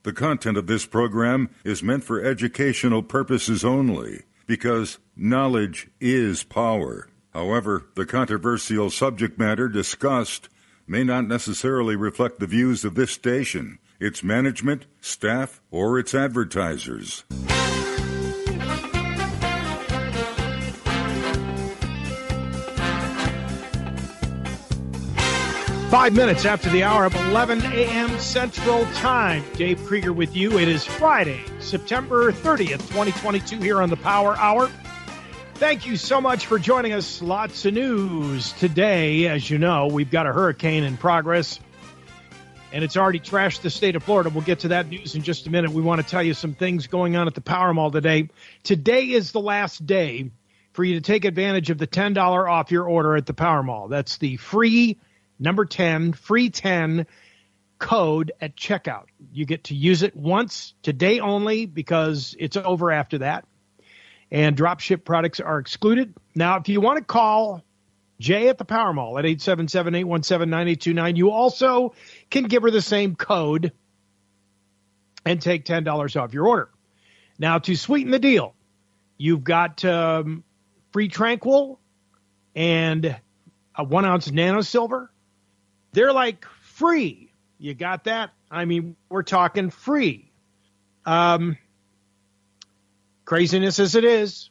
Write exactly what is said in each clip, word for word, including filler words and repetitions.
The content of this program is meant for educational purposes only, because knowledge is power. However, the controversial subject matter discussed may not necessarily reflect the views of this station, its management, staff, or its advertisers. Five minutes after the hour of eleven a.m. Central Time. Dave Krieger with you. It is Friday, September thirtieth, twenty twenty-two, here on the Power Hour. Thank you so much for joining us. Lots of news today. As you know, we've got a hurricane in progress, and it's already trashed the state of Florida. We'll get to that news in just a minute. We want to tell you some things going on at the Power Mall today. Today is the last day for you to take advantage of the ten dollars off your order at the Power Mall. That's the free number ten, free ten code at checkout. You get to use it once, today only, because it's over after that. And drop ship products are excluded. Now, if you want to call Jay at the Power Mall at eight seven seven, eight one seven, nine eight two nine, you also can give her the same code and take ten dollars off your order. Now, to sweeten the deal, you've got um, free Tranquil and a one ounce nano silver. They're like free. You got that? I mean, we're talking free. Um, craziness as it is,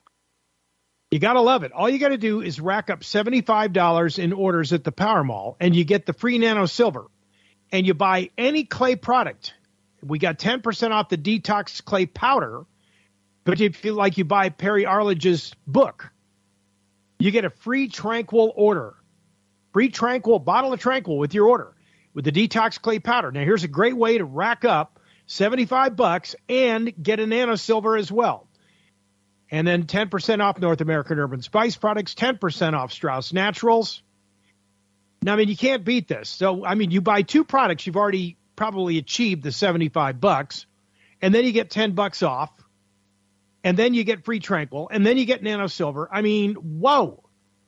you got to love it. All you got to do is rack up seventy-five dollars in orders at the Power Mall, and you get the free nano silver. And you buy any clay product. We got ten percent off the detox clay powder. But if you like, you buy Perry Arledge's book, you get a free Tranquil order. Free Tranquil, bottle of Tranquil with your order with the detox clay powder. Now, here's a great way to rack up seventy-five bucks and get a nano silver as well. And then ten percent off North American Urban Spice products, ten percent off Strauss Naturals. Now, I mean, you can't beat this. So, I mean, you buy two products, you've already probably achieved the seventy-five bucks, and then you get ten bucks off, and then you get free Tranquil, and then you get nano silver. I mean, whoa.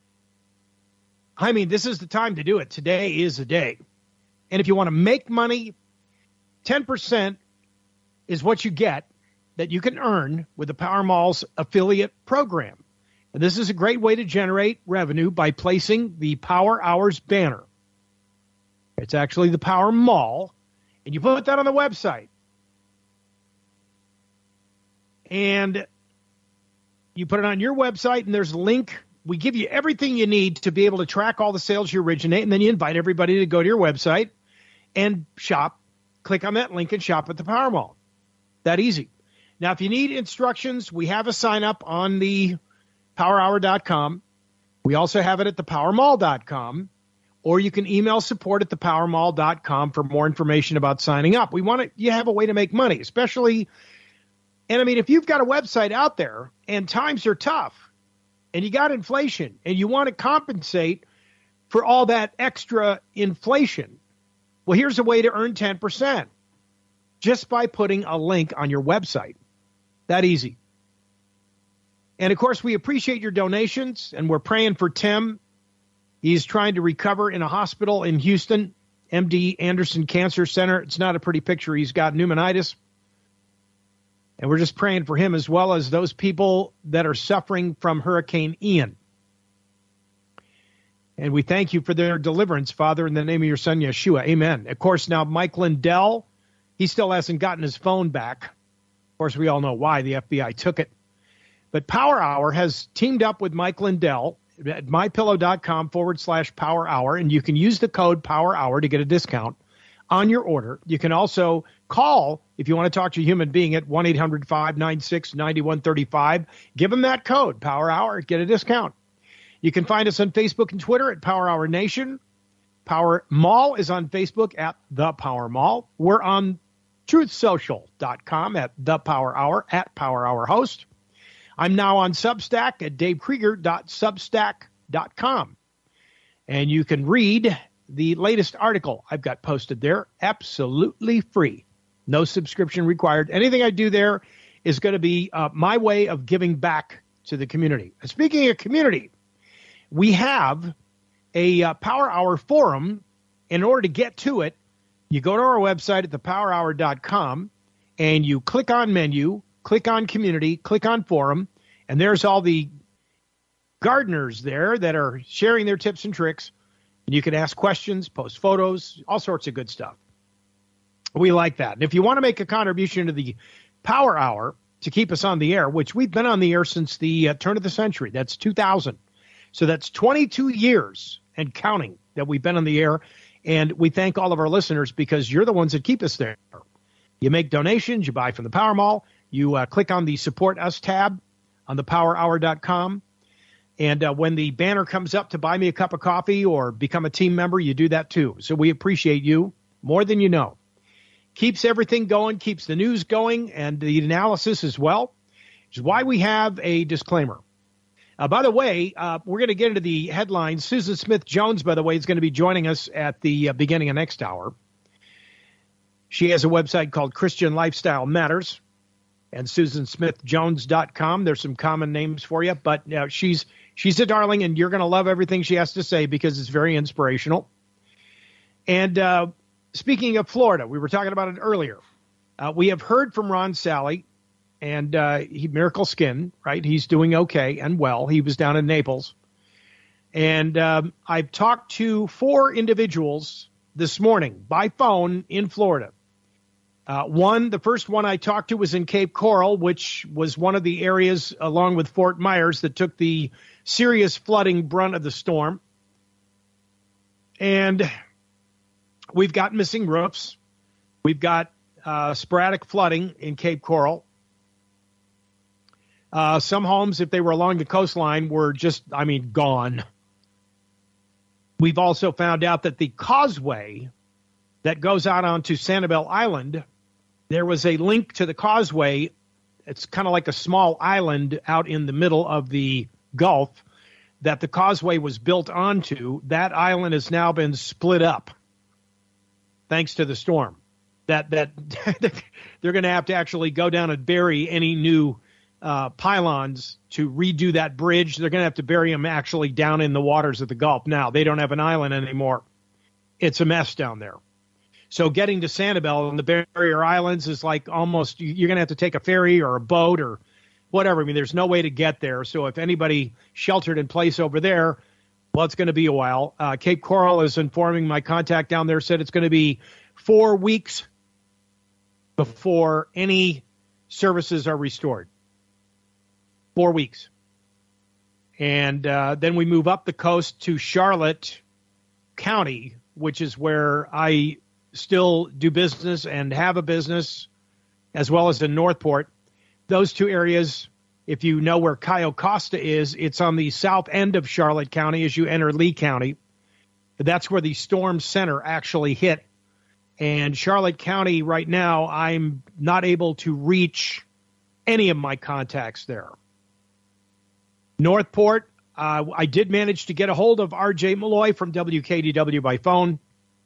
I mean, this is the time to do it. Today is the day. And if you want to make money, ten percent is what you get that you can earn with the Power Mall's affiliate program. And this is a great way to generate revenue by placing the Power Hours banner. It's actually the Power Mall, and you put that on the website. And you put it on your website, and there's a link. We give you everything you need to be able to track all the sales you originate, and then you invite everybody to go to your website and shop. Click on that link and shop at the Power Mall. That easy. Now, if you need instructions, we have a sign-up on the power hour dot com. We also have it at the power mall dot com, or you can email support at the power mall dot com for more information about signing up. We want to, you have a way to make money, especially, and I mean, if you've got a website out there and times are tough, and you got inflation, and you want to compensate for all that extra inflation, well, here's a way to earn ten percent just by putting a link on your website. That easy. And, of course, we appreciate your donations, and we're praying for Tim. He's trying to recover in a hospital in Houston, M D Anderson Cancer Center. It's not a pretty picture. He's got pneumonitis. And we're just praying for him as well as those people that are suffering from Hurricane Ian. And we thank you for their deliverance, Father, in the name of your Son, Yeshua. Amen. Of course, now Mike Lindell, he still hasn't gotten his phone back. Of course, we all know why. The F B I took it. But Power Hour has teamed up with Mike Lindell at mypillow.com forward slash Power Hour, and you can use the code Power Hour to get a discount on your order. You can also call if you want to talk to a human being at one eight hundred, five nine six, nine one three five. Give them that code, Power Hour, get a discount. You can find us on Facebook and Twitter at Power Hour Nation. Power Mall is on Facebook at The Power Mall. We're on truth social dot com at The Power Hour, at Power Hour Host. I'm now on Substack at dave krieger dot substack dot com. And you can read the latest article I've got posted there absolutely free. No subscription required. Anything I do there is going to be uh, my way of giving back to the community. And speaking of community, we have a uh, Power Hour forum. In order to get to it, You go to our website at the power hour dot com, and you click on menu, click on community, click on forum, and there's all the gardeners there that are sharing their tips and tricks. And you can ask questions, post photos, all sorts of good stuff. We like that. And if you want to make a contribution to the Power Hour to keep us on the air, which we've been on the air since the uh, turn of the century, that's two thousand. So that's twenty-two years and counting that we've been on the air. And we thank all of our listeners because you're the ones that keep us there. You make donations, you buy from the Power Mall, you uh, click on the Support Us tab on the power hour dot com. And uh, when the banner comes up to buy me a cup of coffee or become a team member, you do that too. So we appreciate you more than you know. Keeps everything going, keeps the news going, and the analysis as well, which is why we have a disclaimer. Uh, by the way, uh, we're going to get into the headlines. Susan Smith-Jones, by the way, is going to be joining us at the uh, beginning of next hour. She has a website called Christian Lifestyle Matters and susan smith jones dot com. There's some common names for you, but uh, she's she's a darling, and you're going to love everything she has to say because it's very inspirational. And uh, speaking of Florida, we were talking about it earlier. Uh, we have heard from Ron Sally. And uh, he Miracle Skin, right? He's doing okay and well. He was down in Naples. And um, I've talked to four individuals this morning by phone in Florida. Uh, one, the first one I talked to was in Cape Coral, which was one of the areas along with Fort Myers that took the serious flooding brunt of the storm. And we've got missing roofs. We've got uh, sporadic flooding in Cape Coral. Uh, some homes, if they were along the coastline, were just, I mean, gone. We've also found out that the causeway that goes out onto Sanibel Island, there was a link to the causeway. It's kind of like a small island out in the middle of the Gulf that the causeway was built onto. That island has now been split up thanks to the storm. That that they're going to have to actually go down and bury any new Uh, pylons to redo that bridge. They're going to have to bury them actually down in the waters of the Gulf. Now, they don't have an island anymore. It's a mess down there. So getting to Sanibel and the barrier islands is like almost, you're going to have to take a ferry or a boat or whatever. I mean, there's no way to get there. So if anybody sheltered in place over there, well, it's going to be a while. Uh, Cape Coral is informing my contact down there, said it's going to be four weeks before any services are restored. Four weeks. And uh, then we move up the coast to Charlotte County, which is where I still do business and have a business, as well as in Northport. Those two areas, if you know where Cayo Costa is, it's on the south end of Charlotte County as you enter Lee County. That's where the storm center actually hit. And Charlotte County right now, I'm not able to reach any of my contacts there. Northport, uh, I did manage to get a hold of R J Malloy from W K D W by phone.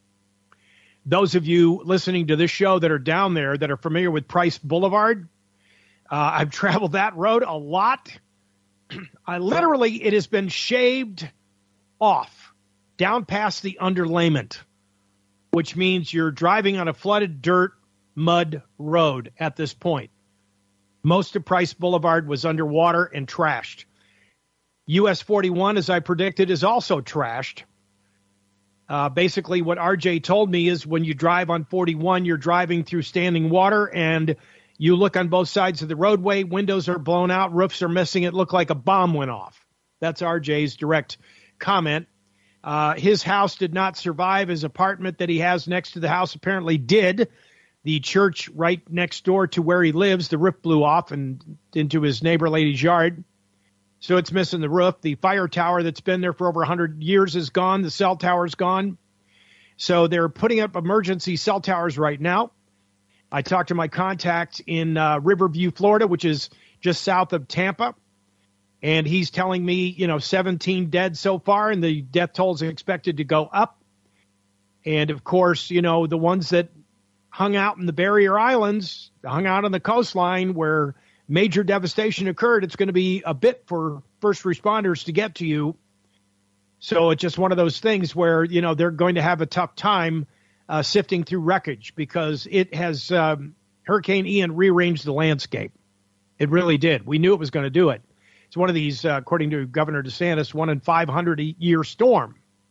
Those of you listening to this show that are down there that are familiar with Price Boulevard, uh, I've traveled that road a lot. I literally, it has been shaved off down past the underlayment, which means you're driving on a flooded dirt, mud road at this point. Most of Price Boulevard was underwater and trashed. U S forty-one, as I predicted, is also trashed. Uh, basically, what R J told me is when you drive on forty-one, you're driving through standing water, and you look on both sides of the roadway, windows are blown out, roofs are missing. It looked like a bomb went off. That's R J's direct comment. Uh, his house did not survive. His apartment that he has next to the house apparently did. The church right next door to where he lives, the roof blew off and into his neighbor lady's yard. So it's missing the roof. The fire tower that's been there for over one hundred years is gone. The cell tower's gone. So they're putting up emergency cell towers right now. I talked to my contact in uh, Riverview, Florida, which is just south of Tampa. And he's telling me, you know, seventeen dead so far, and the death toll is expected to go up. And, of course, you know, the ones that hung out in the barrier islands, hung out on the coastline where major devastation occurred, it's going to be a bit for first responders to get to you. So it's just one of those things where, you know, they're going to have a tough time uh, sifting through wreckage because it has um, Hurricane Ian rearranged the landscape. It really did. We knew it was going to do it. It's one of these, uh, according to Governor DeSantis, one in five hundred year storm.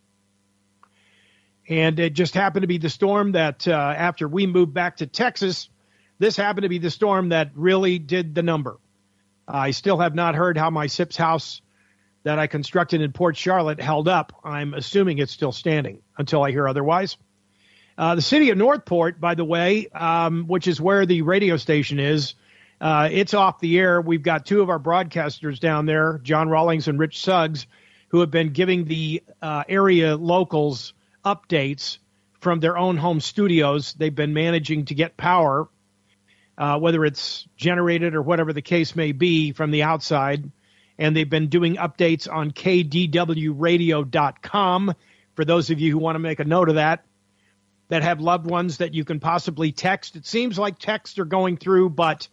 And it just happened to be the storm that uh, after we moved back to Texas, this happened to be the storm that really did the number. I still have not heard how my Sips house that I constructed in Port Charlotte held up. I'm assuming it's still standing until I hear otherwise. Uh, the city of Northport, by the way, um, which is where the radio station is, uh, it's off the air. We've got two of our broadcasters down there, John Rawlings and Rich Suggs, who have been giving the uh, area locals updates from their own home studios. They've been managing to get power, uh, whether it's generated or whatever the case may be, from the outside. And they've been doing updates on K D W radio dot com. For those of you who want to make a note of that, that have loved ones that you can possibly text. It seems like texts are going through, but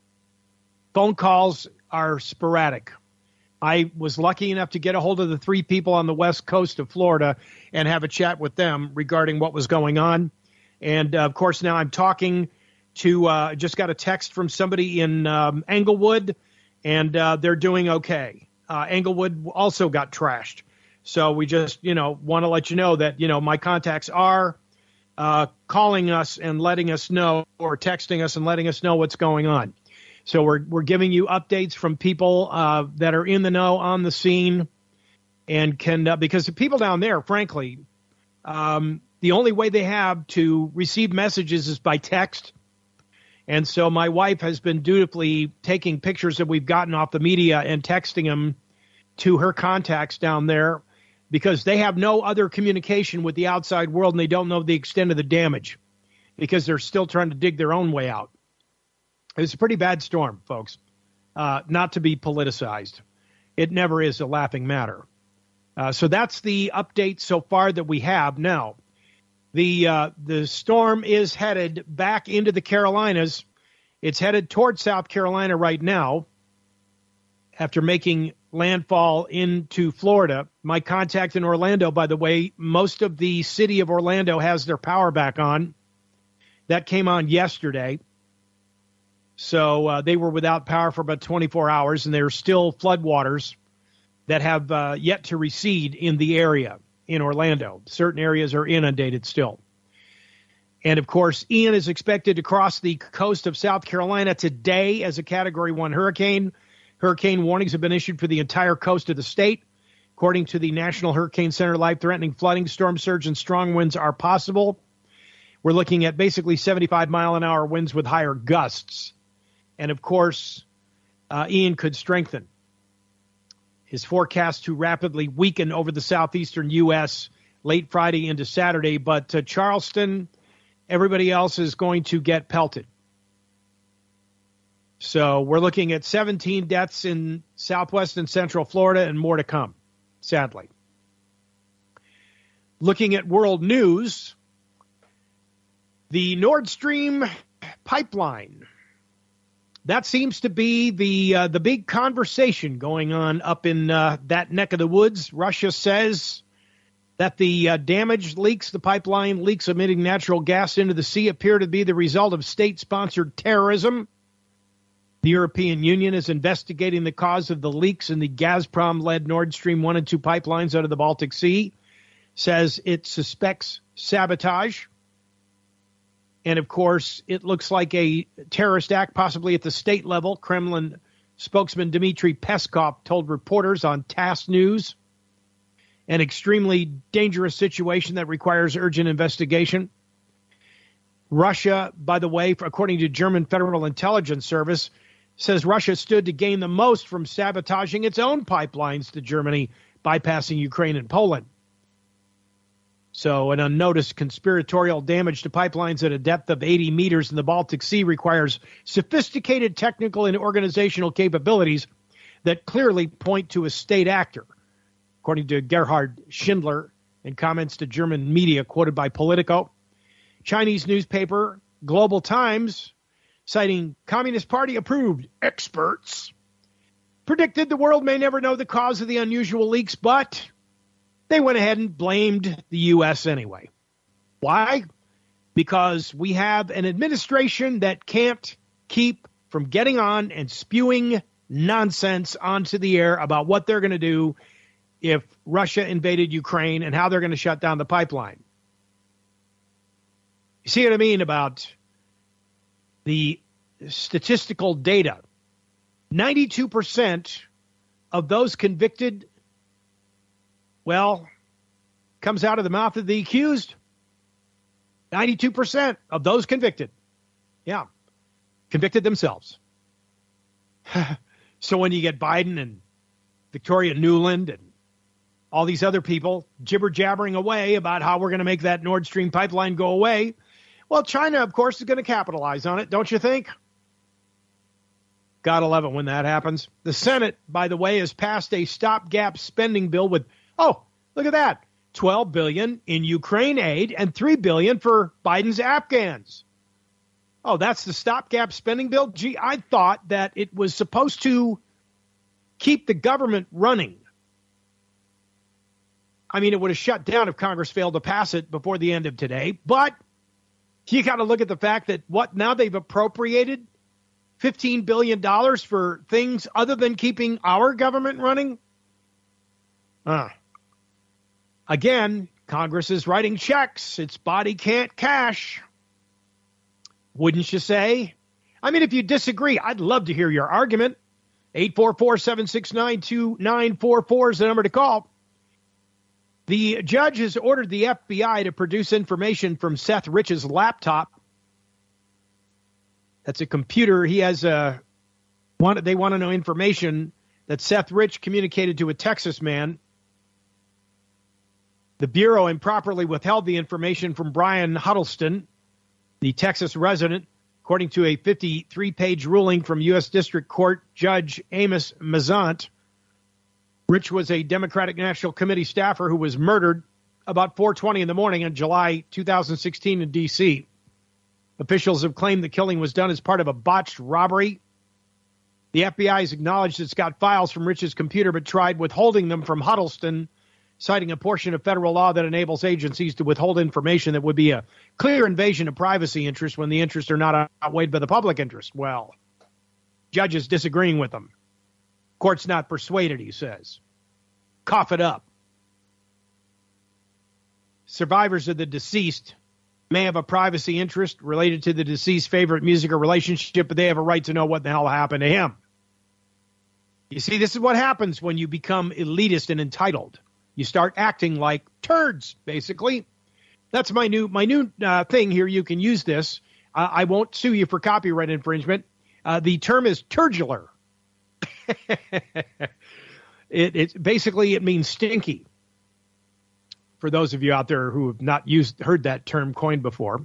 phone calls are sporadic. I was lucky enough to get a hold of the three people on the west coast of Florida and have a chat with them regarding what was going on. And, uh, of course, now I'm talking to uh, – just got a text from somebody in um, Englewood, and uh, they're doing okay. Uh, Englewood also got trashed. So we just, you know, want to let you know that, you know, my contacts are uh, calling us and letting us know, or texting us and letting us know what's going on. So we're we're giving you updates from people uh, that are in the know, on the scene, and can uh, because the people down there, frankly, um, the only way they have to receive messages is by text. And so my wife has been dutifully taking pictures that we've gotten off the media and texting them to her contacts down there, because they have no other communication with the outside world, and they don't know the extent of the damage because they're still trying to dig their own way out. It was a pretty bad storm, folks, uh, not to be politicized. It never is a laughing matter. Uh, so that's the update so far that we have. Now, the uh, the storm is headed back into the Carolinas. It's headed toward South Carolina right now after making landfall into Florida. My contact in Orlando, by the way, most of the city of Orlando has their power back on. That came on yesterday. So uh, they were without power for about twenty-four hours, and there are still floodwaters that have uh, yet to recede in the area in Orlando. Certain areas are inundated still. And, of course, Ian is expected to cross the coast of South Carolina today as a Category one hurricane. Hurricane warnings have been issued for the entire coast of the state. According to the National Hurricane Center, life-threatening flooding, storm surge, and strong winds are possible. We're looking at basically seventy-five mile an hour winds with higher gusts. And, of course, uh, Ian could strengthen. His forecast to rapidly weaken over the southeastern U S late Friday into Saturday. But uh, Charleston, everybody else is going to get pelted. So we're looking at seventeen deaths in southwest and central Florida and more to come, sadly. Looking at world news, the Nord Stream pipeline. That seems to be the uh, the big conversation going on up in uh, that neck of the woods. Russia says that the uh, damaged leaks, the pipeline leaks emitting natural gas into the sea, appear to be the result of state-sponsored terrorism. The European Union is investigating the cause of the leaks in the Gazprom-led Nord Stream one and two pipelines out of the Baltic Sea, says it suspects sabotage. And, of course, it looks like a terrorist act, possibly at the state level. Kremlin spokesman Dmitry Peskov told reporters on TASS News. An extremely dangerous situation that requires urgent investigation. Russia, by the way, according to German Federal Intelligence Service, says Russia stood to gain the most from sabotaging its own pipelines to Germany, bypassing Ukraine and Poland. So an unnoticed conspiratorial damage to pipelines at a depth of eighty meters in the Baltic Sea requires sophisticated technical and organizational capabilities that clearly point to a state actor, according to Gerhard Schindler in comments to German media quoted by Politico. Chinese newspaper Global Times, citing Communist Party-approved experts, predicted the world may never know the cause of the unusual leaks, but they went ahead and blamed the U S anyway. Why? because we have an administration that can't keep from getting on and spewing nonsense onto the air about what they're going to do if Russia invaded Ukraine and how they're going to shut down the pipeline. You see what I mean about the statistical data? ninety-two percent of those convicted, well, comes out of the mouth of the accused. ninety-two percent of those convicted, yeah, convicted themselves. So when you get Biden and Victoria Nuland and all these other people jibber-jabbering away about how we're going to make that Nord Stream pipeline go away, well, China, of course, is going to capitalize on it, don't you think? Gotta love it when that happens. The Senate, by the way, has passed a stopgap spending bill with, oh, look at that, twelve billion dollars in Ukraine aid and three billion dollars for Biden's Afghans. Oh, that's the stopgap spending bill? Gee, I thought that it was supposed to keep the government running. I mean, it would have shut down if Congress failed to pass it before the end of today. But you got to look at the fact that what now they've appropriated fifteen billion dollars for things other than keeping our government running. Uh, again, Congress is writing checks. Its body can't cash. Wouldn't you say? I mean, if you disagree, I'd love to hear your argument. eight four four, seven six nine, two nine four four is the number to call. The judge has ordered the F B I to produce information from Seth Rich's laptop. That's a computer. He has a, want, they want to know information that Seth Rich communicated to a Texas man. The Bureau improperly withheld the information from Brian Huddleston, the Texas resident, according to a fifty-three page ruling from U S District Court Judge Amos Mazant. Rich was a Democratic National Committee staffer who was murdered about four twenty in the morning in July two thousand sixteen in D C Officials have claimed the killing was done as part of a botched robbery. The F B I has acknowledged it's got files from Rich's computer, but tried withholding them from Huddleston, citing a portion of federal law that enables agencies to withhold information that would be a clear invasion of privacy interests when the interests are not outweighed by the public interest. Well, judge is disagreeing with them. Court's not persuaded, he says. Cough it up. Survivors of the deceased may have a privacy interest related to the deceased's favorite music or relationship, but they have a right to know what the hell happened to him. You see, this is what happens when you become elitist and entitled. You start acting like turds, basically. That's my new my new uh, thing here. You can use this. Uh, I won't sue you for copyright infringement. Uh, the term is turdular. it, it basically it means stinky. For those of you out there who have not used heard that term coined before,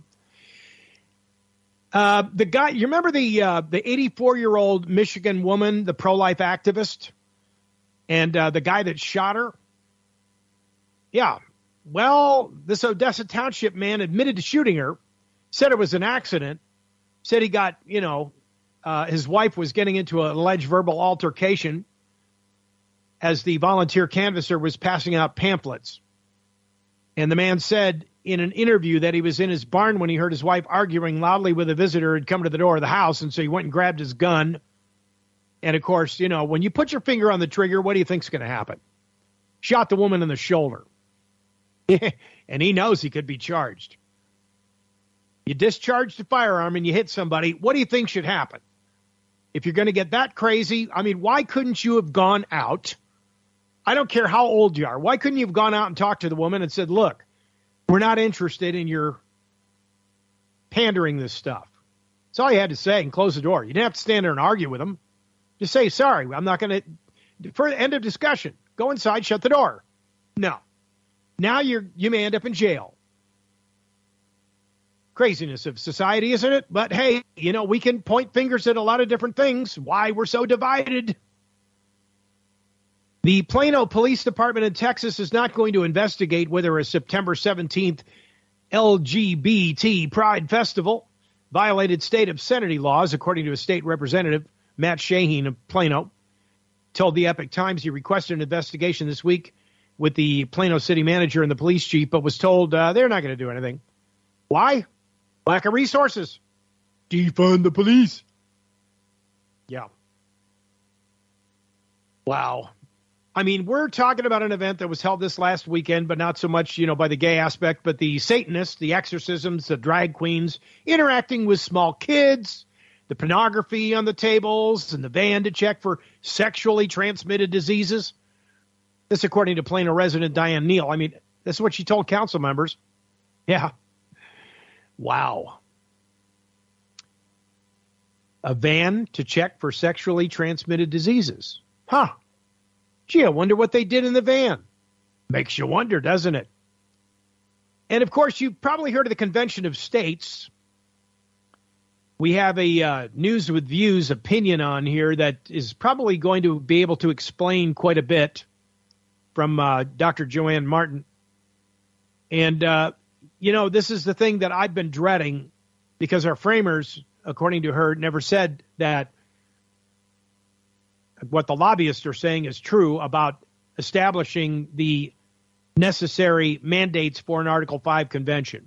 uh, the guy you remember the uh, the eighty-four year old Michigan woman, the pro-life activist, and uh, the guy that shot her. Yeah, well, this Odessa Township man admitted to shooting her, said it was an accident, said he got, you know, uh, his wife was getting into an alleged verbal altercation as the volunteer canvasser was passing out pamphlets. And the man said in an interview that he was in his barn when he heard his wife arguing loudly with a visitor who had come to the door of the house, and so he went and grabbed his gun. And, of course, you know, when you put your finger on the trigger, what do you think's going to happen? Shot the woman in the shoulder. And he knows he could be charged. You discharged a firearm and you hit somebody, what do you think should happen? If you're going to get that crazy, I mean, why couldn't you have gone out? I don't care how old you are. Why couldn't you have gone out and talked to the woman and said, look, we're not interested in your pandering this stuff. That's all you had to say, and close the door. You didn't have to stand there and argue with them. Just say, sorry, I'm not going to, for the end of discussion, go inside, shut the door. No. Now you're, you may end up in jail. Craziness of society, isn't it? But hey, you know, we can point fingers at a lot of different things. Why we're so divided. The Plano Police Department in Texas is not going to investigate whether a September seventeenth L G B T Pride Festival violated state obscenity laws, according to a state representative, Matt Shaheen of Plano, told the Epic Times he requested an investigation this week with the Plano city manager and the police chief, but was told uh, they're not going to do anything. Why? Lack of resources. Defund the police. Yeah. Wow. I mean, we're talking about an event that was held this last weekend, but not so much, you know, by the gay aspect, but the Satanists, the exorcisms, the drag queens interacting with small kids, the pornography on the tables, and the van to check for sexually transmitted diseases. This, according to Plano resident Diane Neal. I mean, this is what she told council members. Yeah. Wow. A van to check for sexually transmitted diseases. Huh. Gee, I wonder what they did in the van. Makes you wonder, doesn't it? And, of course, you've probably heard of the Convention of States. We have a uh, News with Views opinion on here that is probably going to be able to explain quite a bit from uh, Doctor Joanne Martin. And, uh, you know, this is the thing that I've been dreading because our framers, according to her, never said that what the lobbyists are saying is true about establishing the necessary mandates for an Article five convention.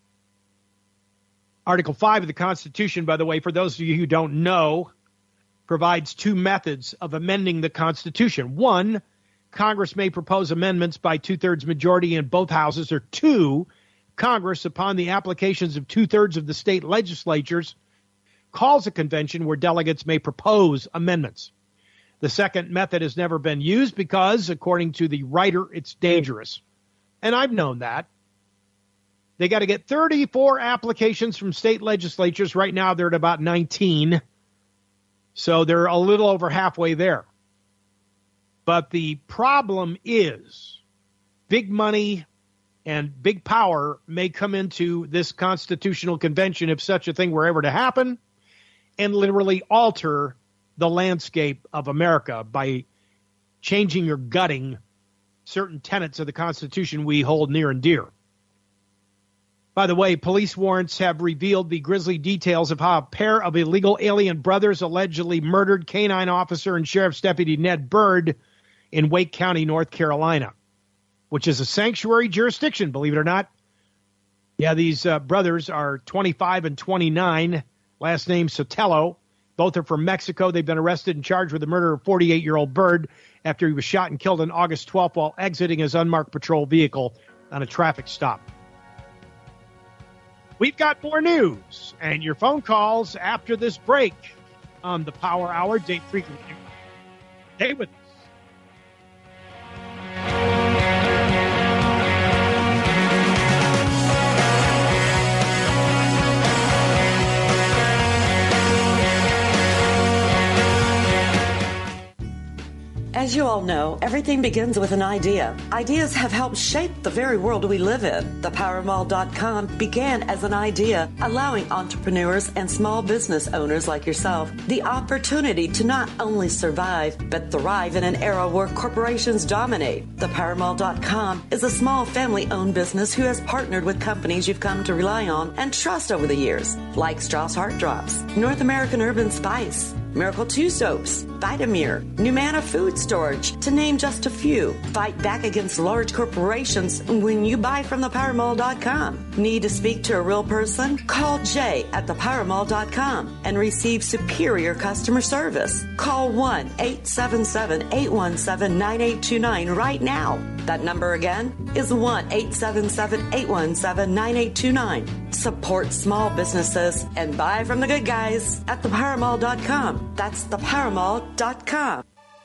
Article five of the Constitution, by the way, for those of you who don't know, provides two methods of amending the Constitution. One, Congress may propose amendments by two-thirds majority in both houses, or two, Congress, upon the applications of two-thirds of the state legislatures, calls a convention where delegates may propose amendments. The second method has never been used because, according to the writer, it's dangerous. And I've known that. They got to get thirty-four applications from state legislatures. Right now, they're at about nineteen. So they're a little over halfway there. But the problem is big money and big power may come into this constitutional convention if such a thing were ever to happen and literally alter the landscape of America by changing or gutting certain tenets of the Constitution we hold near and dear. By the way, police warrants have revealed the grisly details of how a pair of illegal alien brothers allegedly murdered canine officer and sheriff's deputy Ned Byrd in Wake County, North Carolina, which is a sanctuary jurisdiction, believe it or not. Yeah, these uh, brothers are twenty-five and twenty-nine, last name Sotelo. Both are from Mexico. They've been arrested and charged with the murder of forty-eight-year-old Byrd after he was shot and killed on August twelfth while exiting his unmarked patrol vehicle on a traffic stop. We've got more news and your phone calls after this break on the Power Hour. Dave Freakley. Stay with us. As you all know, everything begins with an idea. Ideas have helped shape the very world we live in. The power mall dot com began as an idea, allowing entrepreneurs and small business owners like yourself the opportunity to not only survive, but thrive in an era where corporations dominate. The power mall dot com is a small family-owned business who has partnered with companies you've come to rely on and trust over the years, like Strauss Heart Drops, North American Urban Spice, Miracle two Soaps, Vitamir, Numana Food Storage, to name just a few. Fight back against large corporations when you buy from the power mall dot com. Need to speak to a real person? Call Jay at the power mall dot com and receive superior customer service. Call one eight seven seven, eight one seven, nine eight two nine right now. That number again is one eight seven seven, eight one seven, nine eight two nine. Support small businesses and buy from the good guys at the power mall dot com. That's the power mall dot com.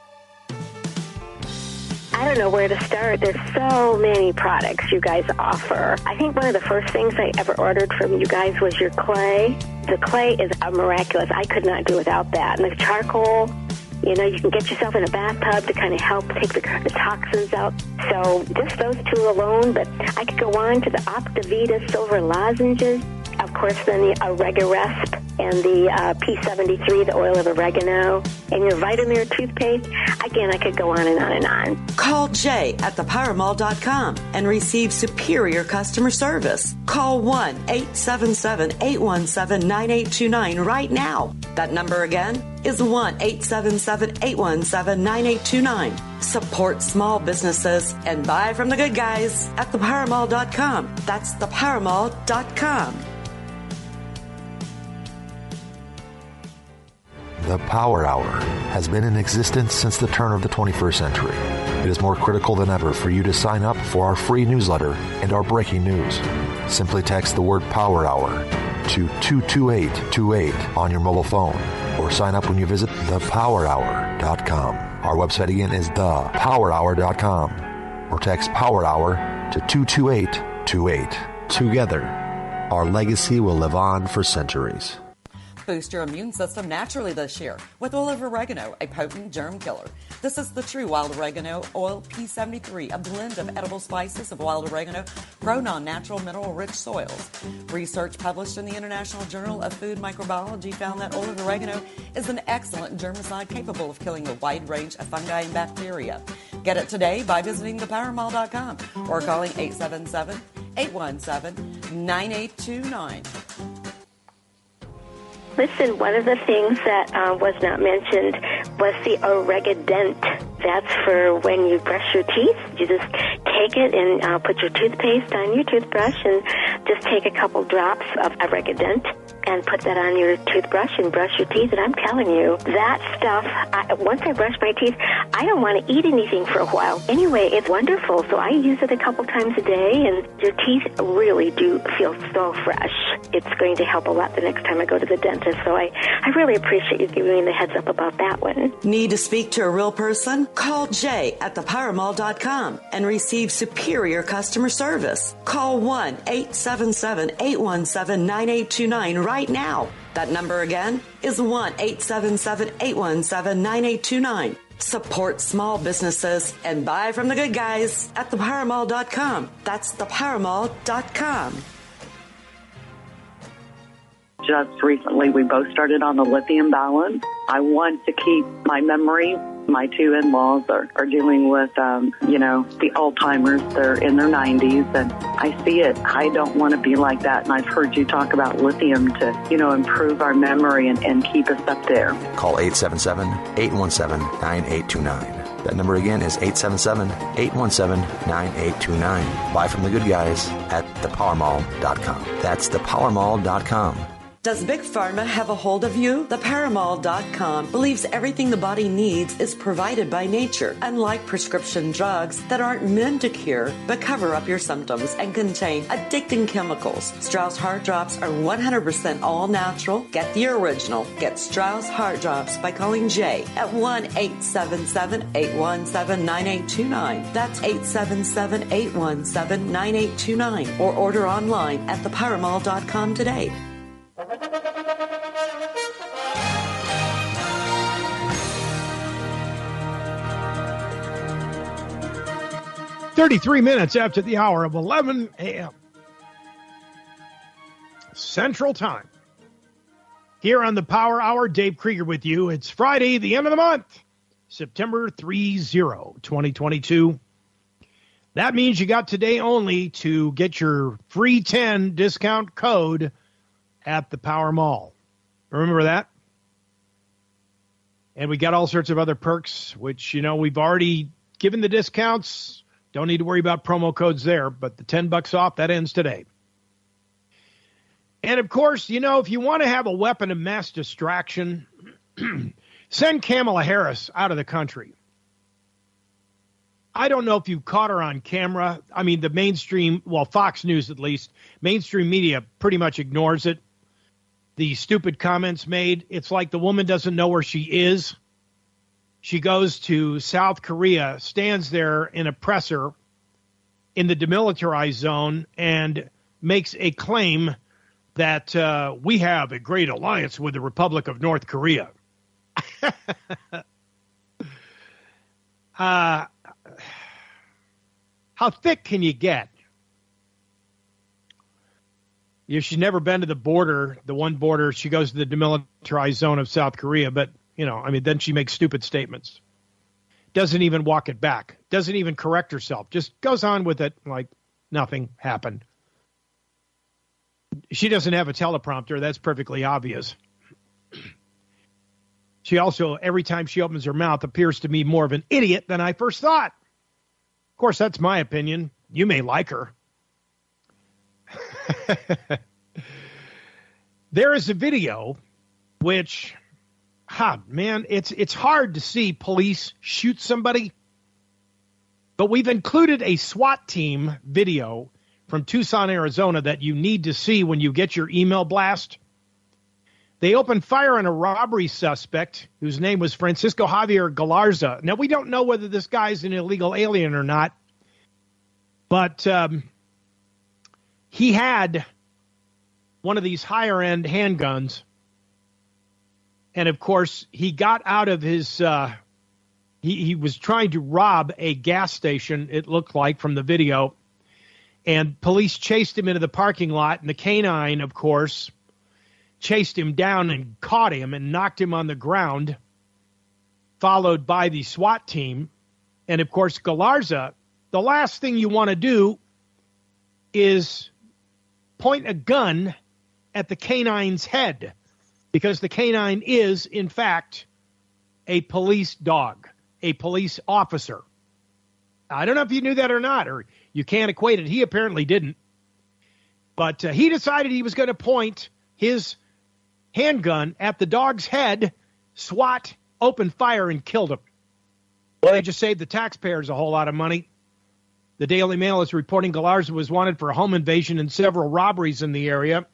I don't know where to start. There's so many products you guys offer. I think one of the first things I ever ordered from you guys was your clay. The clay is miraculous. I could not do without that. And the charcoal, you know, you can get yourself in a bathtub to kind of help take the, the toxins out. So just those two alone, but I could go on to the Optivita silver lozenges. Of course, then the Oregaresp and the uh, P seventy-three, the oil of oregano, and your Vitamir toothpaste. Again, I could go on and on and on. Call Jay at the power mall dot com and receive superior customer service. Call one eight seven seven, eight one seven, nine eight two nine right now. That number again is one eight seven seven, eight one seven, nine eight two nine. Support small businesses and buy from the good guys at the power mall dot com. That's the power mall dot com. The Power Hour has been in existence since the turn of the twenty-first century. It is more critical than ever for you to sign up for our free newsletter and our breaking news. Simply text the word Power Hour to two two eight two eight on your mobile phone or sign up when you visit the power hour dot com. Our website again is the power hour dot com or text Power Hour to two two eight two eight. Together, our legacy will live on for centuries. Boost your immune system naturally this year with oil of oregano, a potent germ killer. This is the true wild oregano oil P seventy-three, a blend of edible spices of wild oregano grown on natural mineral-rich soils. Research published in the International Journal of Food Microbiology found that oil of oregano is an excellent germicide capable of killing a wide range of fungi and bacteria. Get it today by visiting the power mall dot com or calling eight seven seven, eight one seven, nine eight two nine. Listen, one of the things that uh, was not mentioned was the Oregadent. That's for when you brush your teeth. You just take it and uh, put your toothpaste on your toothbrush and just take a couple drops of Oregadent and put that on your toothbrush and brush your teeth. And I'm telling you, that stuff, I, once I brush my teeth, I don't want to eat anything for a while. Anyway, it's wonderful. So I use it a couple times a day, and your teeth really do feel so fresh. It's going to help a lot the next time I go to the dentist. So I, I really appreciate you giving me the heads up about that one. Need to speak to a real person? Call Jay at the power mall dot com and receive superior customer service. Call one eight seven seven, eight one seven, nine eight two nine right now. That number again is one eight seven seven, eight one seven, nine eight two nine. Support small businesses and buy from the good guys at the power mall dot com. That's the power mall dot com. Just recently, we both started on the lithium balance. I want to keep my memory. My two in-laws are, are dealing with, um, you know, the Alzheimer's. They're in their nineties, and I see it. I don't want to be like that, and I've heard you talk about lithium to, you know, improve our memory and, and keep us up there. Call eight seven seven, eight one seven, nine eight two nine. That number again is eight seven seven, eight one seven, nine eight two nine. Buy from the good guys at the power mall dot com. That's the power mall dot com. Does Big Pharma have a hold of you? The power mall dot com believes everything the body needs is provided by nature, unlike prescription drugs that aren't meant to cure but cover up your symptoms and contain addicting chemicals. Strauss Heart Drops are one hundred percent all natural. Get the original. Get Strauss Heart Drops by calling Jay at one eight seven seven, eight one seven, nine eight two nine. That's eight seven seven, eight one seven, nine eight two nine. Or order online at the power mall dot com today. thirty-three minutes after the hour of eleven a.m. Central Time. Here on the Power Hour, Dave Krieger with you. It's Friday, the end of the month, September thirtieth, twenty twenty-two. That means you got today only to get your free ten discount code at the Power Mall. Remember that? And we got all sorts of other perks, which, you know, we've already given the discounts. Don't need to worry about promo codes there, but the ten bucks off, that ends today. And, of course, you know, if you want to have a weapon of mass distraction, send Kamala Harris out of the country. I don't know if you've caught her on camera. I mean, the mainstream, well, Fox News at least, mainstream media pretty much ignores it. The stupid comments made, it's like the woman doesn't know where she is. She goes to South Korea, stands there in a presser in the demilitarized zone, and makes a claim that uh, we have a great alliance with the Republic of North Korea. uh, how thick can you get? You know, she's never been to the border, the one border. She goes to the demilitarized zone of South Korea, but, you know, I mean, then she makes stupid statements. Doesn't even walk it back. Doesn't even correct herself. Just goes on with it like nothing happened. She doesn't have a teleprompter. That's perfectly obvious. She also, every time she opens her mouth, appears to me more of an idiot than I first thought. Of course, that's my opinion. You may like her. There is a video which huh, man, it's it's hard to see police shoot somebody. But we've included a SWAT team video from Tucson, Arizona that you need to see when you get your email blast. They opened fire on a robbery suspect whose name was Francisco Javier Galarza. Now, we don't know whether this guy's an illegal alien or not, but um, he had one of these higher-end handguns. And, of course, he got out of his uh, – he, he was trying to rob a gas station, it looked like, from the video. And police chased him into the parking lot, and the canine, of course – chased him down and caught him and knocked him on the ground, followed by the SWAT team. And, of course, Galarza, the last thing you want to do is point a gun at the canine's head, because the canine is, in fact, a police dog, a police officer. I don't know if you knew that or not, or you can't equate it. He apparently didn't. But uh, he decided he was going to point his handgun at the dog's head. SWAT opened fire and killed him. Well, they just saved the taxpayers a whole lot of money. The Daily Mail is reporting Galarza was wanted for a home invasion and several robberies in the area.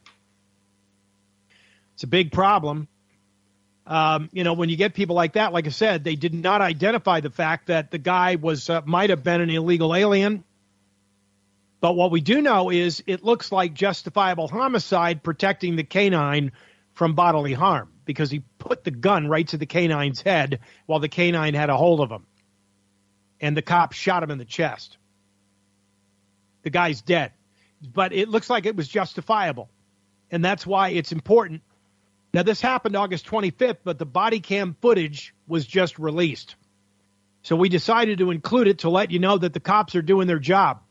It's a big problem. Um, you know, when you get people like that, like I said, they did not identify the fact that the guy was uh, might have been an illegal alien. But what we do know is it looks like justifiable homicide protecting the canine from bodily harm, because he put the gun right to the canine's head while the canine had a hold of him. And the cop shot him in the chest. The guy's dead. But it looks like it was justifiable. And that's why it's important. Now, this happened August twenty-fifth, but the body cam footage was just released. So we decided to include it to let you know that the cops are doing their job.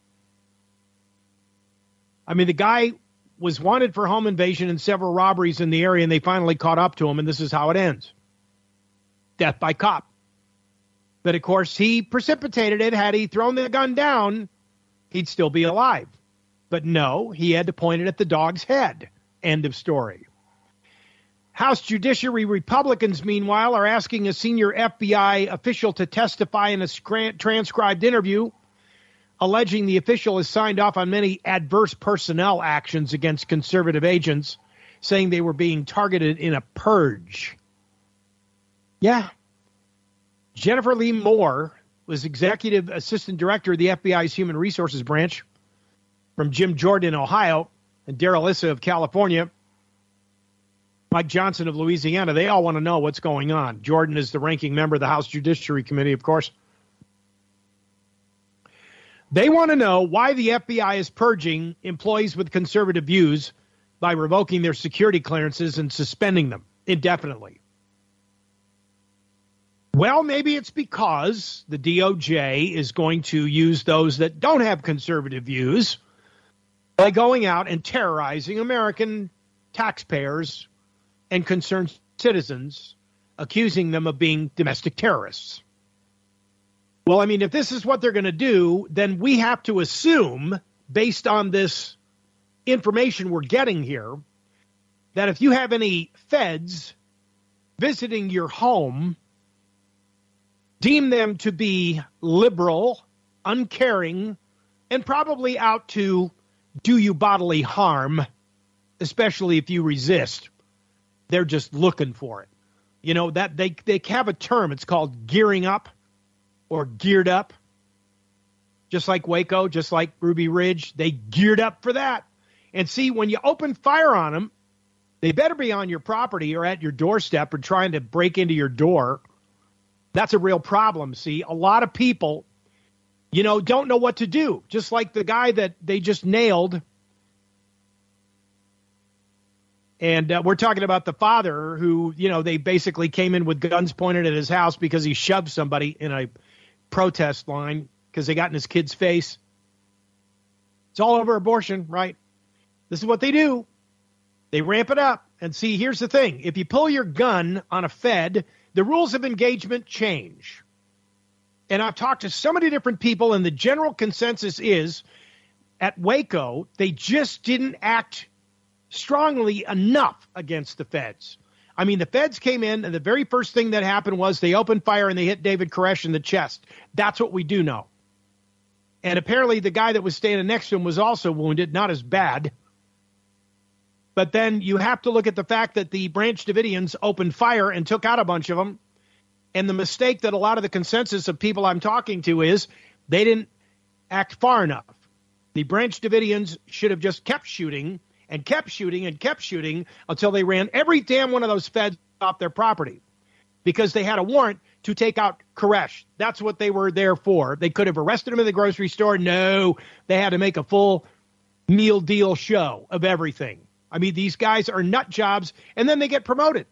I mean, the guy was wanted for home invasion and several robberies in the area, and they finally caught up to him, and this is how it ends. Death by cop. But, of course, he precipitated it. Had he thrown the gun down, he'd still be alive. But no, he had to point it at the dog's head. End of story. House Judiciary Republicans, meanwhile, are asking a senior F B I official to testify in a scran- transcribed interview, alleging the official has signed off on many adverse personnel actions against conservative agents, saying they were being targeted in a purge. Yeah. Jennifer Lee Moore was executive assistant director of the F B I's Human Resources Branch from Jim Jordan in Ohio and Darrell Issa of California, Mike Johnson of Louisiana. They all want to know what's going on. Jordan is the ranking member of the House Judiciary Committee, of course. They want to know why the F B I is purging employees with conservative views by revoking their security clearances and suspending them indefinitely. Well, maybe it's because the D O J is going to use those that don't have conservative views by going out and terrorizing American taxpayers and concerned citizens, accusing them of being domestic terrorists. Well, I mean, if this is what they're going to do, then we have to assume, based on this information we're getting here, that if you have any feds visiting your home, deem them to be liberal, uncaring, and probably out to do you bodily harm, especially if you resist. They're just looking for it. You know, that they, they have a term. It's called gearing up or geared up. Just like Waco, just like Ruby Ridge, they geared up for that. And see, when you open fire on them, they better be on your property or at your doorstep or trying to break into your door. That's a real problem. See, a lot of people, you know, don't know what to do. Just like the guy that they just nailed. And uh, we're talking about the father who, you know, they basically came in with guns pointed at his house because he shoved somebody in a protest line because they got in his kid's face. It's all over abortion, right? This is what they do. They ramp it up. And see, here's the thing. If you pull your gun on a Fed, the rules of engagement change. And I've talked to so many different people, and the general consensus is at Waco, they just didn't act strongly enough against the feds. I mean, the feds came in, and the very first thing that happened was they opened fire and they hit David Koresh in the chest. That's what we do know. And apparently the guy that was standing next to him was also wounded, not as bad. But then you have to look at the fact that the Branch Davidians opened fire and took out a bunch of them. And the mistake that a lot of the consensus of people I'm talking to is they didn't act far enough. The Branch Davidians should have just kept shooting and kept shooting and kept shooting until they ran every damn one of those feds off their property because they had a warrant to take out Koresh. That's what they were there for. They could have arrested him in the grocery store. No, they had to make a full meal deal show of everything. I mean, these guys are nut jobs, and then they get promoted.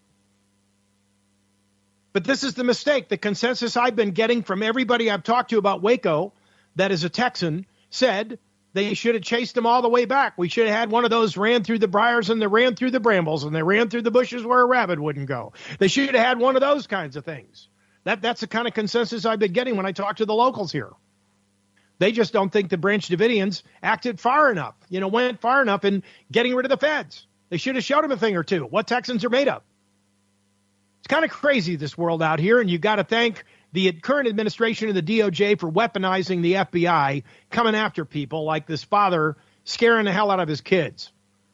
But this is the mistake. The consensus I've been getting from everybody I've talked to about Waco that is a Texan said they should have chased them all the way back. We should have had one of those ran through the briars and they ran through the brambles and they ran through the bushes where a rabbit wouldn't go. They should have had one of those kinds of things. That That's the kind of consensus I've been getting when I talk to the locals here. They just don't think the Branch Davidians acted far enough, you know, went far enough in getting rid of the feds. They should have showed them a thing or two, what Texans are made of. It's kind of crazy, this world out here, and you got to thank the current administration of the D O J for weaponizing the F B I, coming after people like this father scaring the hell out of his kids.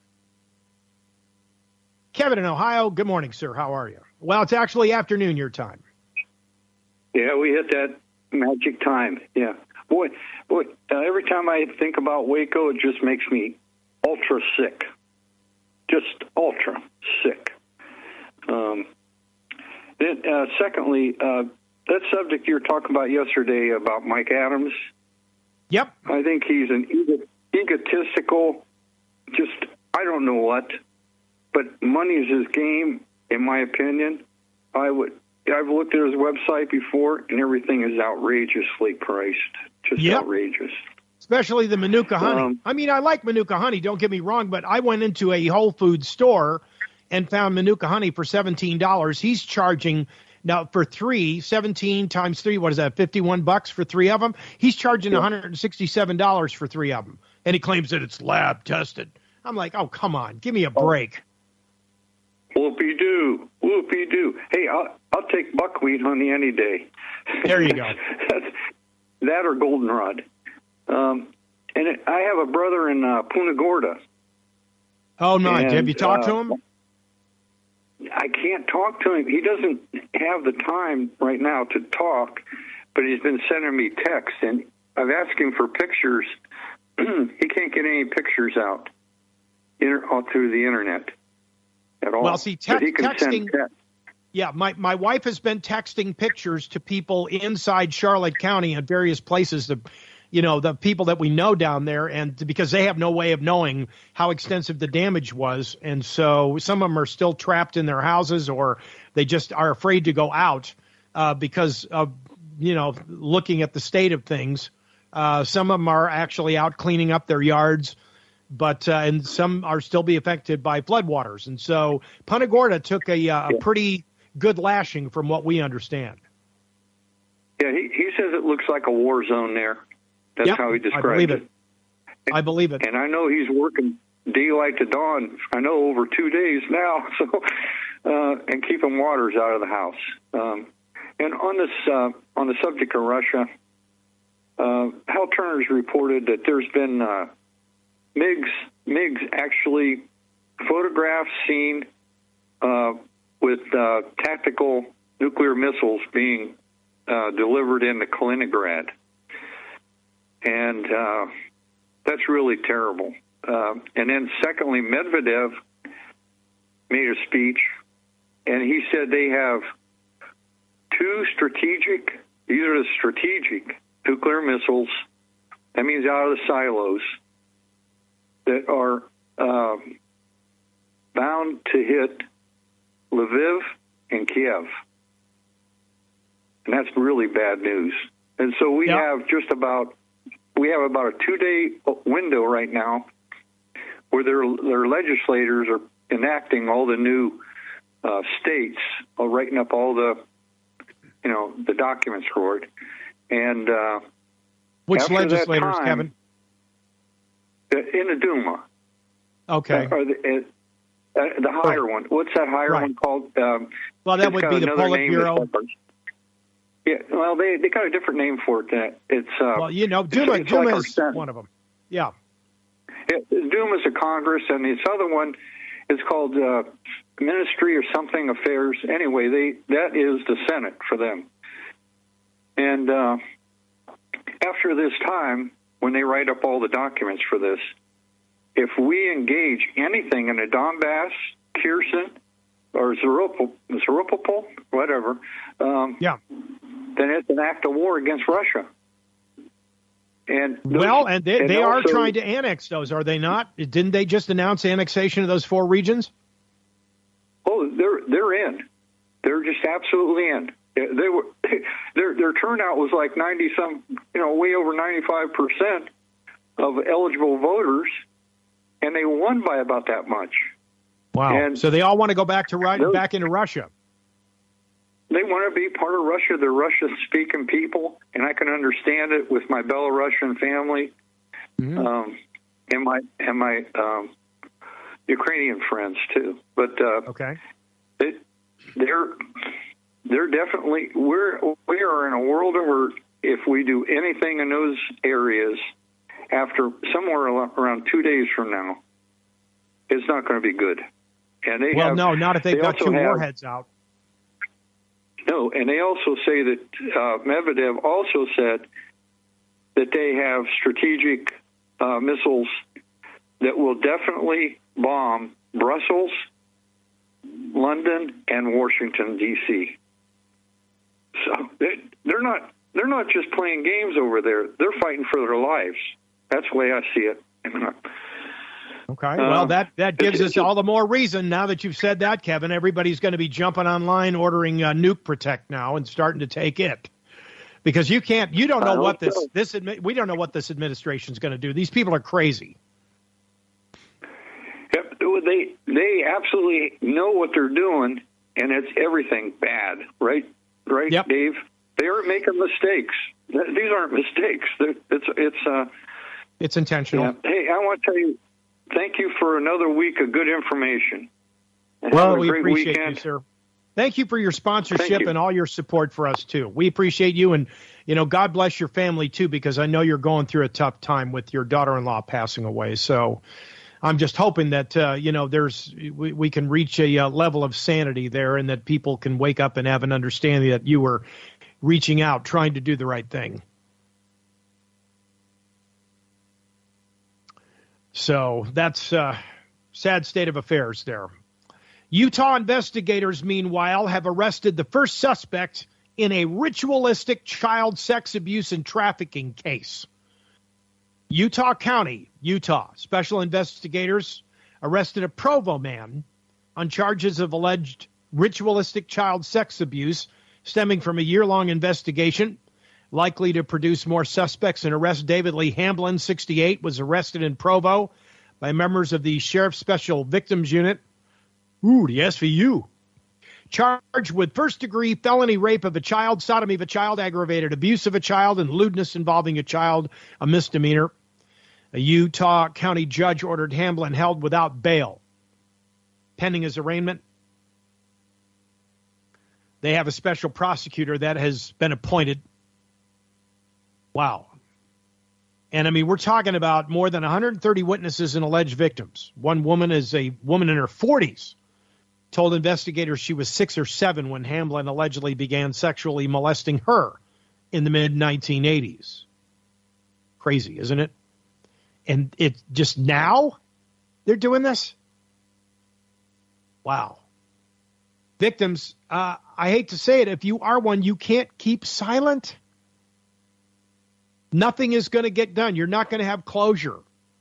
Kevin in Ohio, good morning, sir. How are you? Well, it's actually afternoon your time. Yeah, we hit that magic time. Yeah. Boy, boy. Uh, every time I think about Waco, it just makes me ultra sick. Just ultra sick. Um, then, uh, secondly, uh, that subject you were talking about yesterday about Mike Adams. Yep. I think he's an ego- egotistical, just, I don't know what, but money is his game, in my opinion. I would, I've looked at his website before, and everything is outrageously priced. Just yep. outrageous. Especially the Manuka honey. Um, I mean, I like Manuka honey, don't get me wrong, but I went into a Whole Foods store and found Manuka honey for seventeen dollars. He's charging, now for three, seventeen times three, what is that, fifty-one bucks for three of them? He's charging yeah. one hundred sixty-seven dollars for three of them. And he claims that it's lab tested. I'm like, oh, come on, give me a break. Whoopie-doo, whoopie-doo. Hey, I'll, I'll take buckwheat honey any day. There you go. That's, that or goldenrod. Um, and it, I have a brother in uh, Punta Gorda. Oh, nice. And, have you talked uh, to him? I can't talk to him. He doesn't have the time right now to talk, but he's been sending me texts, and I've asked him for pictures. He can't get any pictures out inter- all through the internet at all. Well, see, te- texting. Yeah, my, my wife has been texting pictures to people inside Charlotte County and various places, the, you know, the people that we know down there, and because they have no way of knowing how extensive the damage was. And so some of them are still trapped in their houses, or they just are afraid to go out uh, because of, you know, looking at the state of things. Uh, some of them are actually out cleaning up their yards, but uh, and some are still be affected by floodwaters. And so Punta Gorda took a, uh, a pretty good lashing from what we understand. Yeah, he, he says it looks like a war zone there. That's yep, how he described I believe it. it. I believe it. And I know he's working daylight to dawn, I know over two days now, so uh, and keeping waters out of the house. Um, and on this, uh, on the subject of Russia, uh, Hal Turner's reported that there's been uh, MiGs, MiGs actually photographs seen uh, with uh, tactical nuclear missiles being uh, delivered into Kaliningrad. And uh, that's really terrible. Uh, and then secondly, Medvedev made a speech, and he said they have two strategic, these are the strategic nuclear missiles, that means out of the silos, that are uh, bound to hit Lviv and Kiev. And that's really bad news. And so we yep. have just about, we have about a two-day window right now where their their legislators are enacting all the new uh, states, uh, writing up all the, you know, the documents for it. And uh, which legislators, time, Kevin? In the Duma. Okay. Uh, the, Uh, the higher right. one. What's that higher right. one called? Um, well, that would be the Politburo. Yeah, well, they they got a different name for it. That it's uh, well, you know, Duma, it's, it's Duma like is one of them. Yeah. It, Duma is a Congress, and this other one is called uh, Ministry or something Affairs. Anyway, they that is the Senate for them. And uh, after this time, when they write up all the documents for this, if we engage anything in the Donbass, Kherson, or Zeropol, Zeropol, whatever, um, yeah. then it's an act of war against Russia. And those, well, and they, and they also, are trying to annex those, are they not? Didn't they just announce annexation of those four regions? Oh, they're they're in. They're just absolutely in. They were their their turnout was like ninety some, you know, way over ninety five percent of eligible voters, and they won by about that much. Wow! And so they all want to go back to those, back into Russia. They want to be part of Russia. They're Russian-speaking people, and I can understand it with my Belarusian family, mm-hmm. um, and my and my um, Ukrainian friends too. But uh, okay, it, they're they're definitely we're we are in a world of hurt if we do anything in those areas. After somewhere around two days from now, it's not going to be good. And they well, have, no, not if they've they got two have, warheads out. No, and they also say that uh, Medvedev also said that they have strategic uh, missiles that will definitely bomb Brussels, London, and Washington, D C So they, they're not they're not just playing games over there. They're fighting for their lives. That's the way I see it. Okay, well, that, that gives us all the more reason, now that you've said that, Kevin. Everybody's going to be jumping online, ordering uh, Nuke Protect now and starting to take it. Because you can't, you don't know what this, this we don't know what this administration is going to do. These people are crazy. Yep, they, they absolutely know what they're doing, and it's everything bad, right? Right, yep. Dave? They aren't making mistakes. These aren't mistakes. It's, it's, uh, it's intentional. Yeah. Hey, I want to tell you, thank you for another week of good information. And well, we appreciate weekend. you, sir. Thank you for your sponsorship you. and all your support for us, too. We appreciate you, and, you know, God bless your family, too, because I know you're going through a tough time with your daughter-in-law passing away. So I'm just hoping that, uh, you know, there's we, we can reach a uh, level of sanity there and that people can wake up and have an understanding that you were reaching out, trying to do the right thing. So that's a uh, sad state of affairs there. Utah investigators, meanwhile, have arrested the first suspect in a ritualistic child sex abuse and trafficking case. Utah County, Utah, special investigators arrested a Provo man on charges of alleged ritualistic child sex abuse stemming from a year-long investigation likely to produce more suspects and arrest. David Lee Hamblin, sixty-eight, was arrested in Provo by members of the Sheriff's Special Victims Unit. Ooh, the S V U. Charged with first-degree felony rape of a child, sodomy of a child, aggravated abuse of a child, and lewdness involving a child, a misdemeanor. A Utah County judge ordered Hamblin held without bail, pending his arraignment. They have a special prosecutor that has been appointed. Wow. And, I mean, we're talking about more than one hundred thirty witnesses and alleged victims. One woman is a woman in her forties, told investigators she was six or seven when Hamblin allegedly began sexually molesting her in the mid nineteen eighties. Crazy, isn't it? And it just now they're doing this? Wow. Victims, uh, I hate to say it, if you are one, you can't keep silent. Nothing is going to get done. You're not going to have closure.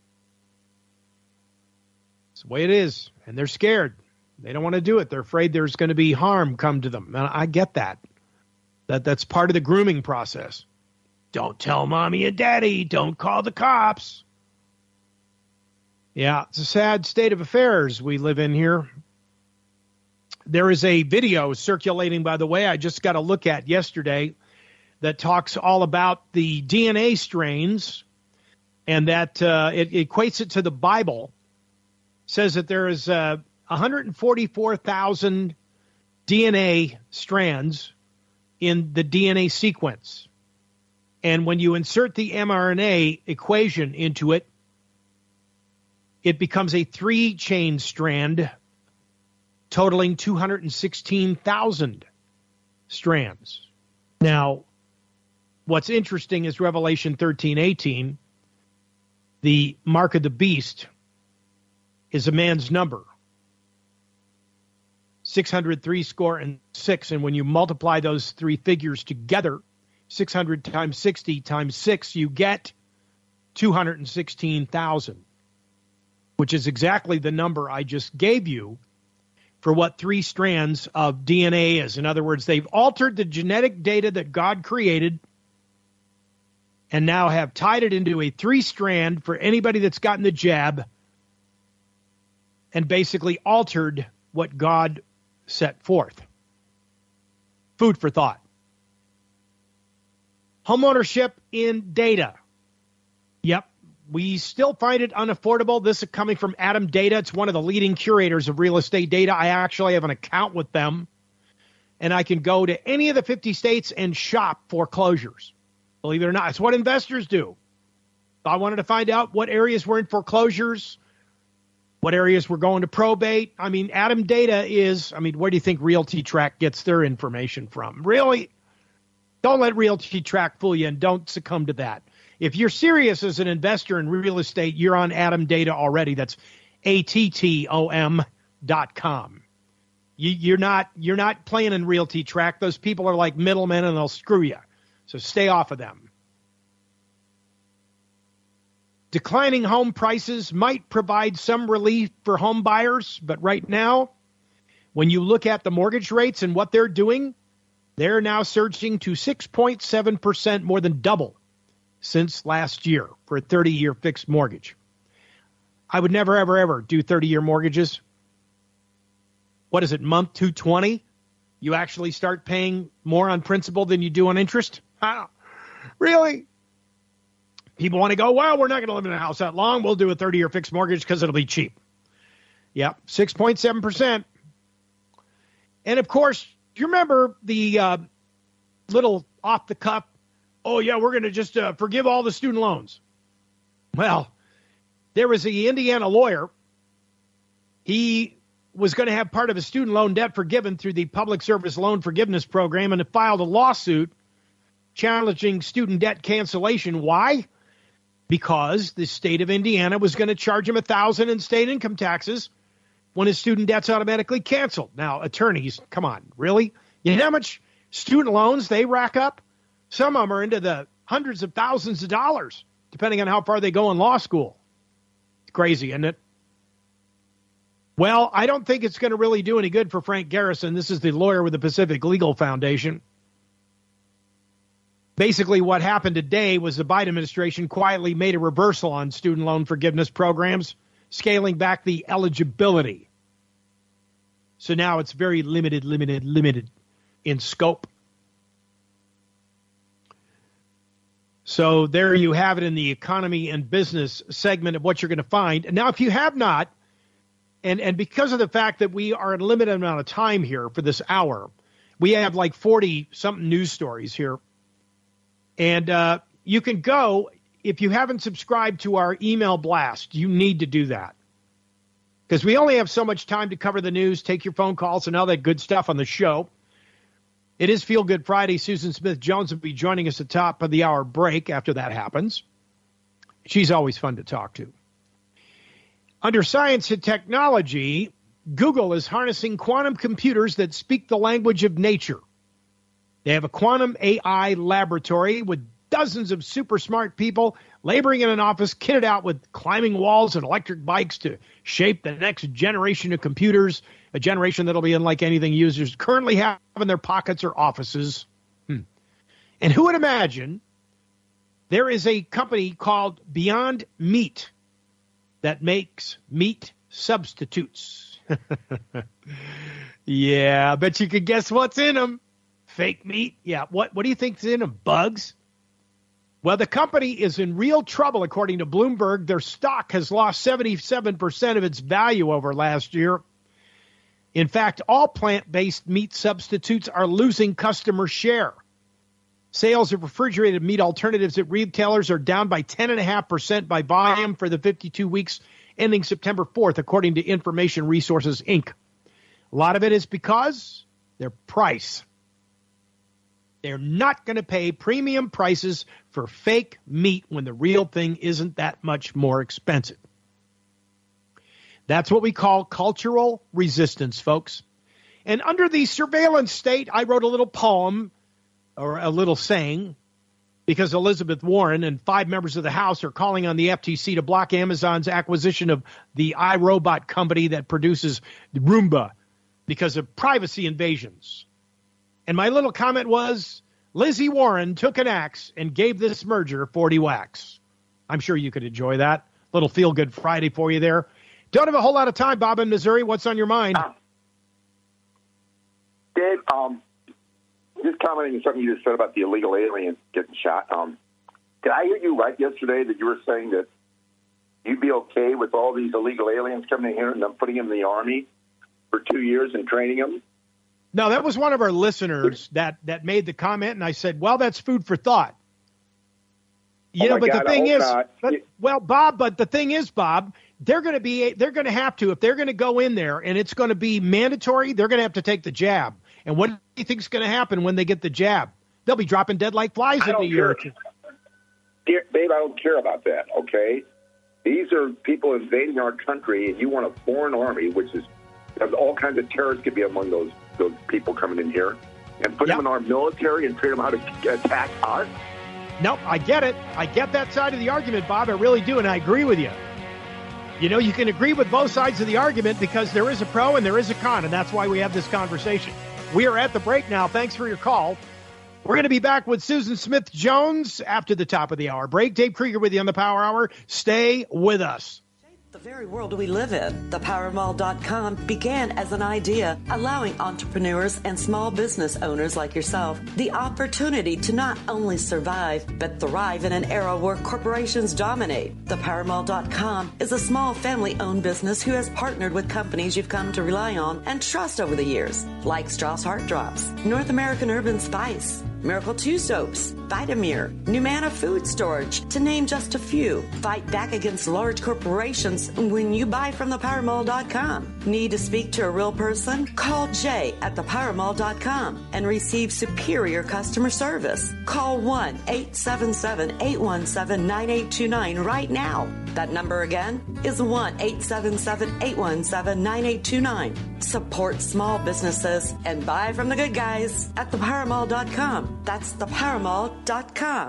It's the way it is. And they're scared. They don't want to do it. They're afraid there's going to be harm come to them. And I get that. That that's part of the grooming process. Don't tell mommy and daddy. Don't call the cops. Yeah, it's a sad state of affairs we live in here. There is a video circulating, by the way, I just got a look at yesterday, that talks all about the D N A strains, and that uh, it equates it to the Bible. Says that there is uh, one hundred forty-four thousand D N A strands in the D N A sequence. And when you insert the mRNA equation into it, it becomes a three-chain strand totaling two hundred sixteen thousand strands. Now, what's interesting is Revelation thirteen eighteen, the mark of the beast is a man's number. six hundred three score and six. And when you multiply those three figures together, six hundred times sixty times six, you get two hundred sixteen thousand, which is exactly the number I just gave you for what three strands of D N A is. In other words, they've altered the genetic data that God created and now have tied it into a three-strand for anybody that's gotten the jab and basically altered what God set forth. Food for thought. Homeownership in data. Yep, we still find it unaffordable. This is coming from Adam Data. It's one of the leading curators of real estate data. I actually have an account with them, and I can go to any of the fifty states and shop foreclosures. Believe it or not, it's what investors do. I wanted to find out what areas were in foreclosures, what areas were going to probate. I mean, Adam Data is, I mean, where do you think Realty Track gets their information from? Really? Don't let Realty Track fool you, and don't succumb to that. If you're serious as an investor in real estate, you're on Adam Data already. That's A T T O M dot com. You, you're not you're not playing in Realty Track. Those people are like middlemen, and they'll screw you. So stay off of them. Declining home prices might provide some relief for home buyers, but right now, when you look at the mortgage rates and what they're doing, they're now surging to six point seven percent, more than double since last year for a thirty-year fixed mortgage. I would never, ever, ever do thirty-year mortgages. What is it, month two twenty? You actually start paying more on principal than you do on interest? Wow. Really? People want to go, well, we're not going to live in a house that long. We'll do a thirty-year fixed mortgage because it'll be cheap. Yep, six point seven percent. And, of course, do you remember the uh, little off-the-cuff, oh, yeah, we're going to just uh, forgive all the student loans? Well, there was the Indiana lawyer. He was going to have part of his student loan debt forgiven through the Public Service Loan Forgiveness Program and filed a lawsuit challenging student debt cancellation. Why? Because the state of Indiana was going to charge him one thousand dollars in state income taxes when his student debt's automatically canceled. Now, attorneys, come on, really? You know how much student loans they rack up? Some of them are into the hundreds of thousands of dollars, depending on how far they go in law school. It's crazy, isn't it? Well, I don't think it's going to really do any good for Frank Garrison. This is the lawyer with the Pacific Legal Foundation. Basically, what happened today was the Biden administration quietly made a reversal on student loan forgiveness programs, scaling back the eligibility. So now it's very limited, limited, limited in scope. So there you have it in the economy and business segment of what you're going to find. And now, if you have not, and, and because of the fact that we are at a limited amount of time here for this hour, we have like forty-something news stories here. And uh, you can go, if you haven't subscribed to our email blast, you need to do that. Because we only have so much time to cover the news, take your phone calls, and all that good stuff on the show. It is Feel Good Friday. Susan Smith-Jones will be joining us at the top of the hour break after that happens. She's always fun to talk to. Under science and technology, Google is harnessing quantum computers that speak the language of nature. They have a quantum A I laboratory with dozens of super smart people laboring in an office kitted out with climbing walls and electric bikes to shape the next generation of computers, a generation that'll be unlike anything users currently have in their pockets or offices. Hmm. And who would imagine there is a company called Beyond Meat that makes meat substitutes. Yeah, I bet you could guess what's in them. Fake meat? Yeah. What, what do you think's in them? Bugs? Well, the company is in real trouble, according to Bloomberg. Their stock has lost seventy-seven percent of its value over last year. In fact, all plant-based meat substitutes are losing customer share. Sales of refrigerated meat alternatives at retailers are down by ten point five percent by volume for the fifty-two weeks ending September fourth, according to Information Resources, Incorporated. A lot of it is because their price. They're not going to pay premium prices for fake meat when the real thing isn't that much more expensive. That's what we call cultural resistance, folks. And under the surveillance state, I wrote a little poem or a little saying, because Elizabeth Warren and five members of the House are calling on the F T C to block Amazon's acquisition of the iRobot company that produces Roomba because of privacy invasions. And my little comment was, Lizzie Warren took an axe and gave this merger forty whacks. I'm sure you could enjoy that. Little feel-good Friday for you there. Don't have a whole lot of time, Bob in Missouri. What's on your mind? Uh, Dave, um, just commenting on something you just said about the illegal aliens getting shot. Um, did I hear you right yesterday that you were saying that you'd be okay with all these illegal aliens coming in here and them putting them in the Army for two years and training them? No, that was one of our listeners that, that made the comment, and I said, well, that's food for thought. You oh know, but God, the thing is, but, yeah. well, Bob, but the thing is, Bob, they're going to be, they're going to have to, if they're going to go in there and it's going to be mandatory, they're going to have to take the jab. And what do you think is going to happen when they get the jab? They'll be dropping dead like flies I in a year or two. Dear, babe, I don't care about that, okay? These are people invading our country, and you want a foreign army, which is, all kinds of terrorists could be among those, those people coming in here, and put yep. them in our military and train them how to attack us? Nope, I get it. I get that side of the argument, Bob. I really do, and I agree with you. You know, you can agree with both sides of the argument because there is a pro and there is a con, and that's why we have this conversation. We are at the break now. Thanks for your call. We're going to be back with Susan Smith-Jones after the top of the hour break. Dave Krieger with you on the Power Hour. Stay with us. The very world we live in. The power mall dot com began as an idea, allowing entrepreneurs and small business owners like yourself the opportunity to not only survive, but thrive in an era where corporations dominate. The power mall dot com is a small family-owned business who has partnered with companies you've come to rely on and trust over the years, like Strauss Heart Drops, North American Urban Spice, Miracle two Soaps, Vitamir, Numana Food Storage, to name just a few. Fight back against large corporations when you buy from the power mall dot com. Need to speak to a real person? Call Jay at the power mall dot com and receive superior customer service. Call one eight seven seven, eight one seven, nine eight two nine right now. That number again is one eight seven seven, eight one seven, nine eight two nine. Support small businesses and buy from the good guys at the power mall dot com. That's the power mall dot com.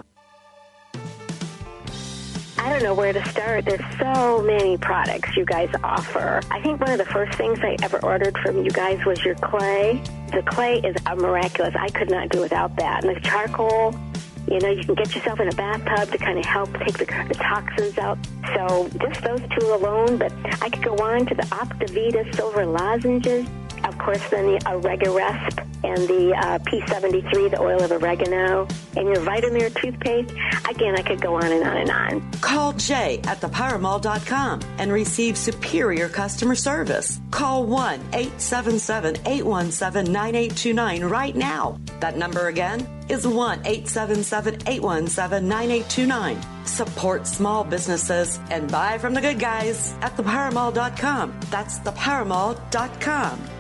I don't know where to start. There's so many products you guys offer. I think one of the first things I ever ordered from you guys was your clay. The clay is miraculous. I could not do without that. And the charcoal, you know, you can get yourself in a bathtub to kind of help take the, the toxins out. So just those two alone, but I could go on to the Optivita silver lozenges. Of course, then the Oregaresp and the uh, P seventy-three, the oil of oregano, and your Vitamir toothpaste. Again, I could go on and on and on. Call Jay at the power mall dot com and receive superior customer service. Call one eight seven seven, eight one seven, nine eight two nine right now. That number again is one eight seven seven, eight one seven, nine eight two nine. Support small businesses and buy from the good guys at the power mall dot com. That's the power mall dot com.